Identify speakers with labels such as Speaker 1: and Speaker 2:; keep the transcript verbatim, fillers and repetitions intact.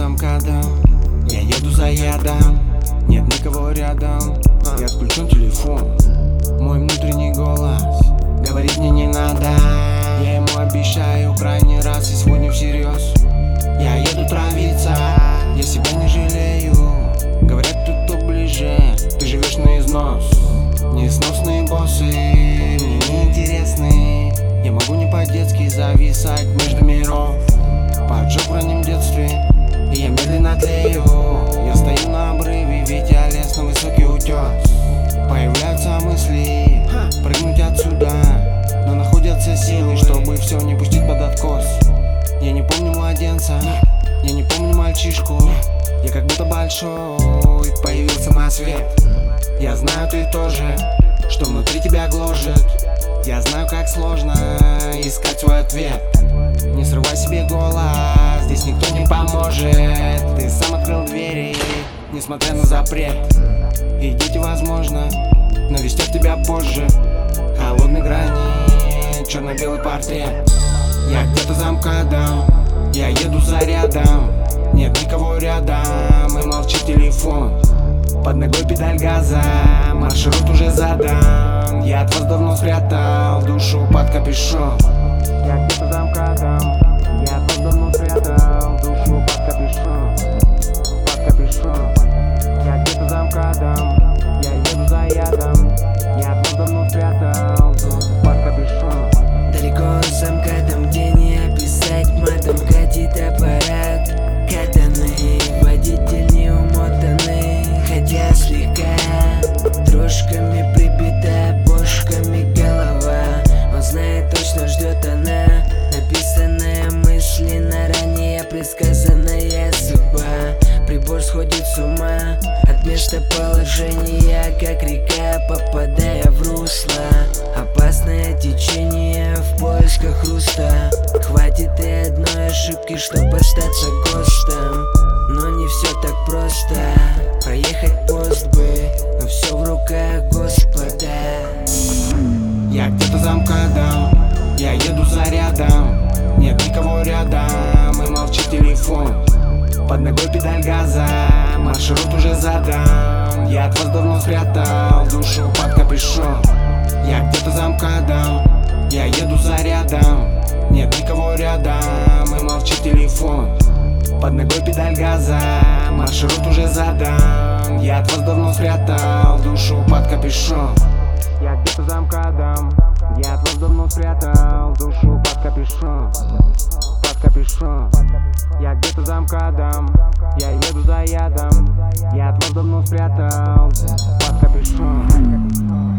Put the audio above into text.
Speaker 1: за МКАДом, я еду за ядом. Нет никого рядом, и отключен телефон. Мой внутренний голос говорит мне не надо. Я ему обещаю крайний раз и сегодня всерьез. Я еду травиться, я себя не жалею. Говорят, тут кто ближе, ты живешь на износ. Несносные боссы мне неинтересны. Я могу не по-детски зависать между миров. Поджог в раннем детстве, и я медленно тлею. Я стою на обрыве, ведь я лез на высокий утес. Появляются мысли прыгнуть отсюда, но находятся силы, чтобы все не пустить под откос. Я не помню младенца, я не помню мальчишку. Я как будто большой появился на свет. Я знаю, ты тоже, что внутри тебя гложет. Я знаю, как сложно искать свой ответ. Не срывай себе голос, здесь никто не поможет. Ты сам открыл двери, несмотря на запрет. И дети, возможно, навестят тебя позже. Холодной грани, черно-белый портрет. Я где-то за МКАДом, я еду за рядом. Нет никого рядом, и молчит телефон. Под ногой педаль газа, маршрут уже задан. Я от вас давно спрятал душу под капюшон. Я где-то за МКАДом, я от вас давно спрятал душу под капюшон. Под капюшон. Я где-то за МКАДом, я еду за ядом. Я от вас давно спрятал душу под капюшон.
Speaker 2: Далеко за МКАДом, где не описать матом, катит аппарат катанный, водитель не умотанный, хотя слегка дрожками прибита бошками голова. Он знает точно, ждет она написанная мысленно, ранее предсказанная судьба. Прибор сходит с ума от местоположения, как река, попадая в русло. Опасное течение в поисках хруста. Хватит и одной ошибки, чтобы остаться ГОСТом. Но не все так просто, проехать пост бы, но все в руках Господа.
Speaker 1: Я где-то за МКАДом, я еду за рядом. Нет никого рядом, и молчит телефон. Под ногой педаль газа, маршрут уже задан. Я от вас давно спрятал душу под капюшон. Я где-то за МКАДом, я еду за рядом. Нет никого рядом, и молчит телефон. Под ногой педаль газа, маршрут уже задан. Я от вас давно спрятал душу под капюшон. Я где-то за МКАДом, я от вас давно спрятал душу под капюшон. Под капюшон. Я где-то за МКАДом, я еду за ядом. Я от вас давно спрятал под капюшон.